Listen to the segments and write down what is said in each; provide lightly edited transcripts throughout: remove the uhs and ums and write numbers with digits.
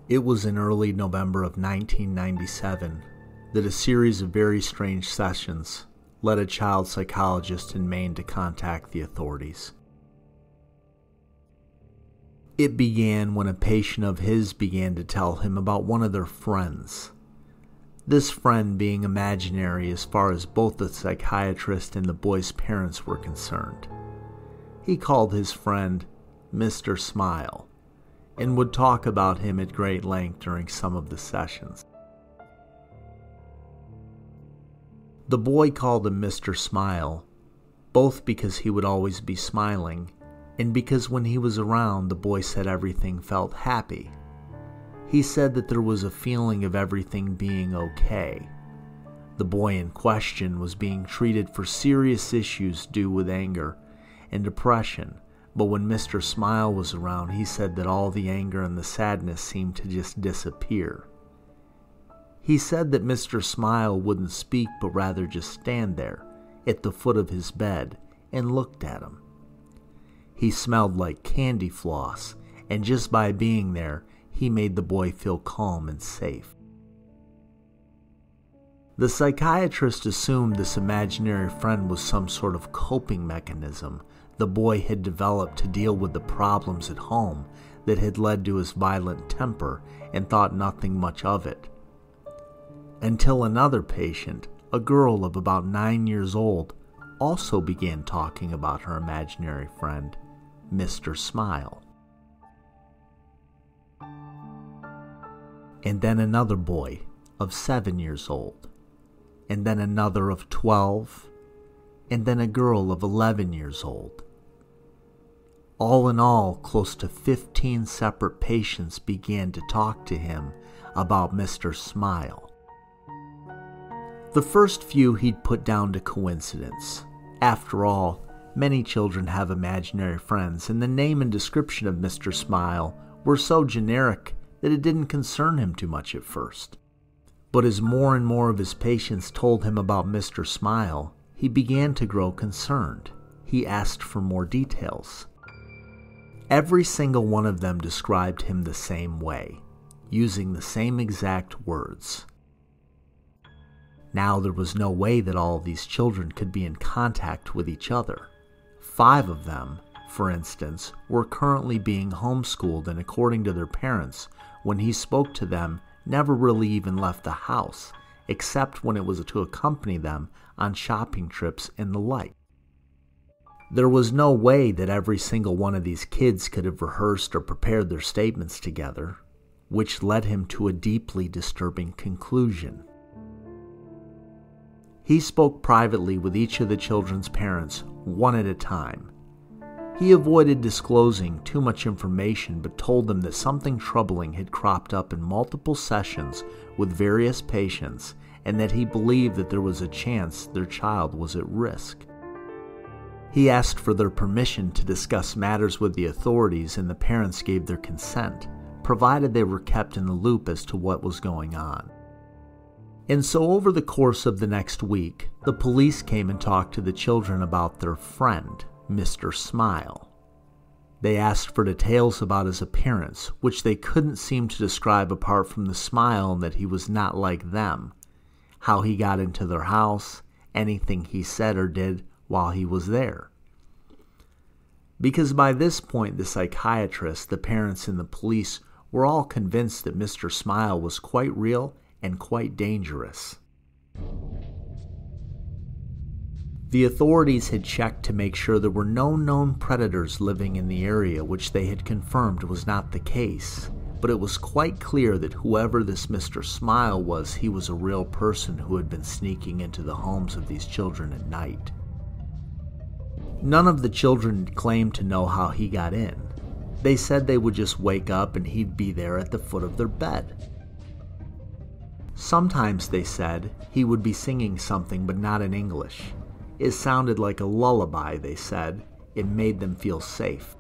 It was in early November of 1997 that a series of very strange sessions led a child psychologist in Maine to contact the authorities. It began when a patient of his began to tell him about one of their friends. This friend being imaginary as far as both the psychiatrist and the boy's parents were concerned. He called his friend Mr. Smile and would talk about him at great length during some of the sessions. The boy called him Mr. Smile, both because he would always be smiling, and because when he was around, the boy said everything felt happy. He said that there was a feeling of everything being okay. The boy in question was being treated for serious issues due with anger and depression, but when Mr. Smile was around, he said that all the anger and the sadness seemed to just disappear. He said that Mr. Smile wouldn't speak but rather just stand there at the foot of his bed and looked at him. He smelled like candy floss, and just by being there, he made the boy feel calm and safe. The psychiatrist assumed this imaginary friend was some sort of coping mechanism the boy had developed to deal with the problems at home that had led to his violent temper, and thought nothing much of it. Until another patient, a girl of about 9 years old, also began talking about her imaginary friend, Mr. Smile. And then another boy of 7 years old, and then another of 12, and then a girl of 11 years old. All in all, close to 15 separate patients began to talk to him about Mr. Smile. The first few he'd put down to coincidence. After all, many children have imaginary friends, and the name and description of Mr. Smile were so generic that it didn't concern him too much at first. But as more and more of his patients told him about Mr. Smile, he began to grow concerned. He asked for more details. Every single one of them described him the same way, using the same exact words. Now there was no way that all of these children could be in contact with each other. 5 of them, for instance, were currently being homeschooled, and according to their parents, when he spoke to them, never really even left the house, except when it was to accompany them on shopping trips and the like. There was no way that every single one of these kids could have rehearsed or prepared their statements together, which led him to a deeply disturbing conclusion. He spoke privately with each of the children's parents, one at a time. He avoided disclosing too much information, but told them that something troubling had cropped up in multiple sessions with various patients, and that he believed that there was a chance their child was at risk. He asked for their permission to discuss matters with the authorities, and the parents gave their consent, provided they were kept in the loop as to what was going on. And so over the course of the next week, the police came and talked to the children about their friend, Mr. Smile. They asked for details about his appearance, which they couldn't seem to describe apart from the smile and that he was not like them, how he got into their house, anything he said or did while he was there. Because by this point, the psychiatrist, the parents, and the police were all convinced that Mr. Smile was quite real and quite dangerous. The authorities had checked to make sure there were no known predators living in the area, which they had confirmed was not the case. But it was quite clear that whoever this Mr. Smile was, he was a real person who had been sneaking into the homes of these children at night. None of the children claimed to know how he got in. They said they would just wake up and he'd be there at the foot of their bed. Sometimes, they said, he would be singing something but not in English. It sounded like a lullaby, they said. It made them feel safe.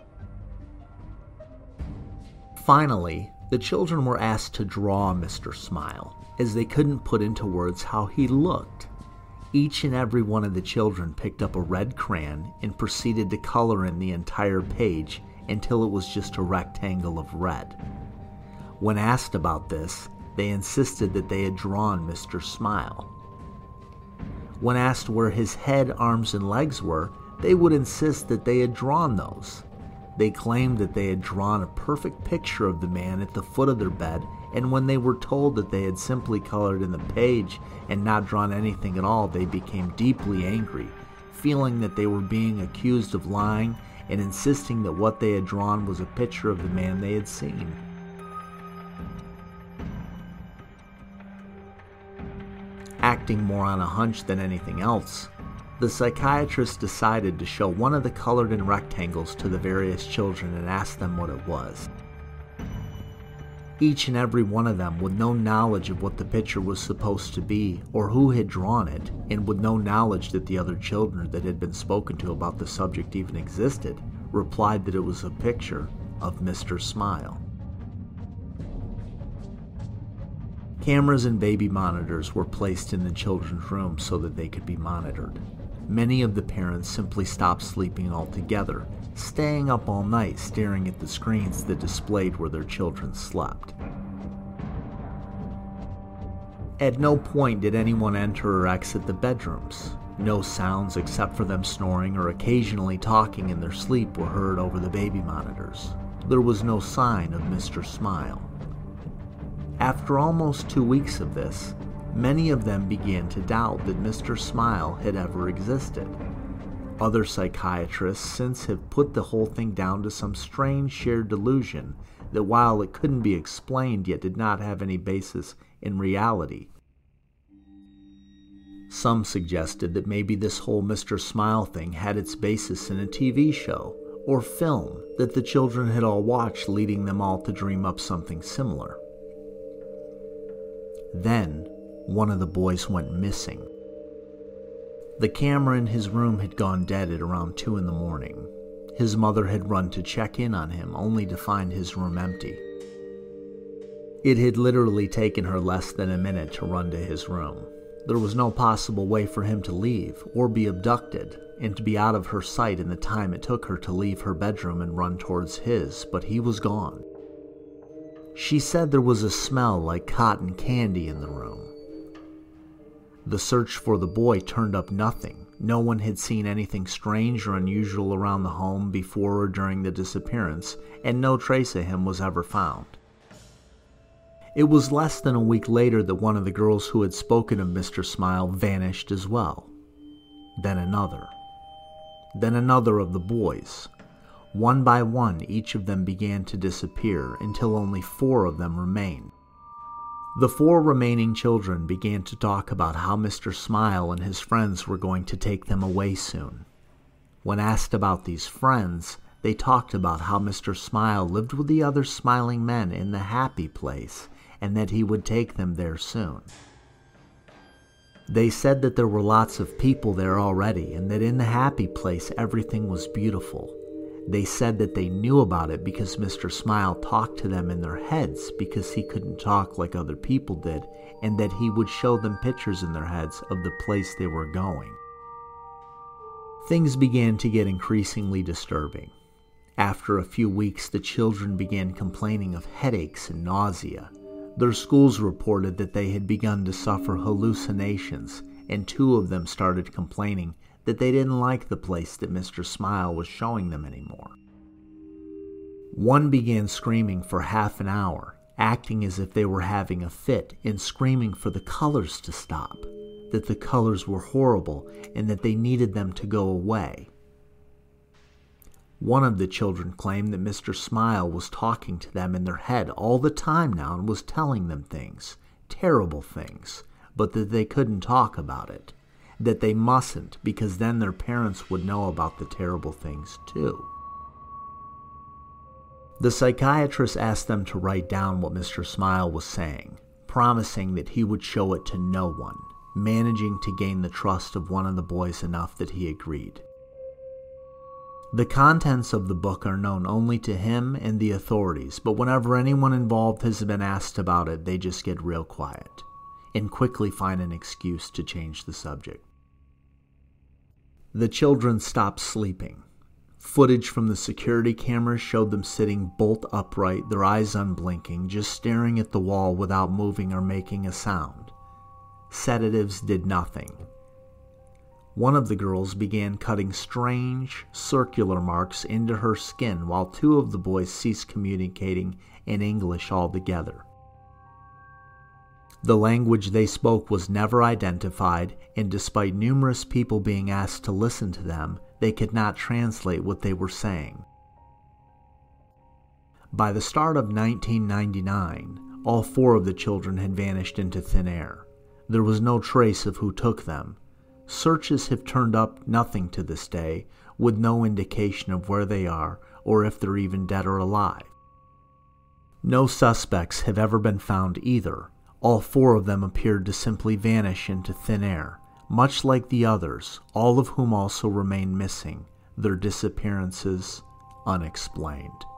Finally, the children were asked to draw Mr. Smile, as they couldn't put into words how he looked. Each and every one of the children picked up a red crayon and proceeded to color in the entire page until it was just a rectangle of red. When asked about this, they insisted that they had drawn Mr. Smile. When asked where his head, arms, and legs were, they would insist that they had drawn those. They claimed that they had drawn a perfect picture of the man at the foot of their bed, and when they were told that they had simply colored in the page and not drawn anything at all, they became deeply angry, feeling that they were being accused of lying and insisting that what they had drawn was a picture of the man they had seen. Acting more on a hunch than anything else, the psychiatrist decided to show one of the colored-in rectangles to the various children and ask them what it was. Each and every one of them, with no knowledge of what the picture was supposed to be or who had drawn it, and with no knowledge that the other children that had been spoken to about the subject even existed, replied that it was a picture of Mr. Smile. Cameras and baby monitors were placed in the children's rooms so that they could be monitored. Many of the parents simply stopped sleeping altogether, staying up all night staring at the screens that displayed where their children slept. At no point did anyone enter or exit the bedrooms. No sounds except for them snoring or occasionally talking in their sleep were heard over the baby monitors. There was no sign of Mr. Smile. After almost 2 weeks of this, many of them began to doubt that Mr. Smile had ever existed. Other psychiatrists since have put the whole thing down to some strange shared delusion that while it couldn't be explained yet did not have any basis in reality. Some suggested that maybe this whole Mr. Smile thing had its basis in a TV show or film that the children had all watched, leading them all to dream up something similar. Then, one of the boys went missing. The camera in his room had gone dead at around 2 a.m. His mother had run to check in on him, only to find his room empty. It had literally taken her less than a minute to run to his room. There was no possible way for him to leave or be abducted and to be out of her sight in the time it took her to leave her bedroom and run towards his, but he was gone. She said there was a smell like cotton candy in the room. The search for the boy turned up nothing. No one had seen anything strange or unusual around the home before or during the disappearance, and no trace of him was ever found. It was less than a week later that one of the girls who had spoken of Mr. Smile vanished as well. Then another. Then another of the boys. One by one, each of them began to disappear until only 4 of them remained. The 4 remaining children began to talk about how Mr. Smile and his friends were going to take them away soon. When asked about these friends, they talked about how Mr. Smile lived with the other smiling men in the happy place and that he would take them there soon. They said that there were lots of people there already and that in the happy place everything was beautiful. They said that they knew about it because Mr. Smile talked to them in their heads because he couldn't talk like other people did, and that he would show them pictures in their heads of the place they were going. Things began to get increasingly disturbing. After a few weeks, the children began complaining of headaches and nausea. Their schools reported that they had begun to suffer hallucinations, and 2 of them started complaining that they didn't like the place that Mr. Smile was showing them anymore. One began screaming for half an hour, acting as if they were having a fit and screaming for the colors to stop, that the colors were horrible and that they needed them to go away. One of the children claimed that Mr. Smile was talking to them in their head all the time now and was telling them things, terrible things, but that they couldn't talk about it. That they mustn't, because then their parents would know about the terrible things too. The psychiatrist asked them to write down what Mr. Smile was saying, promising that he would show it to no one, managing to gain the trust of one of the boys enough that he agreed. The contents of the book are known only to him and the authorities, but whenever anyone involved has been asked about it, they just get real quiet and quickly find an excuse to change the subject. The children stopped sleeping. Footage from the security cameras showed them sitting bolt upright, their eyes unblinking, just staring at the wall without moving or making a sound. Sedatives did nothing. One of the girls began cutting strange, circular marks into her skin while two of the boys ceased communicating in English altogether. The language they spoke was never identified, and despite numerous people being asked to listen to them, they could not translate what they were saying. By the start of 1999, all 4 of the children had vanished into thin air. There was no trace of who took them. Searches have turned up nothing to this day, with no indication of where they are or if they're even dead or alive. No suspects have ever been found either. All 4 of them appeared to simply vanish into thin air, much like the others, all of whom also remain missing, their disappearances unexplained.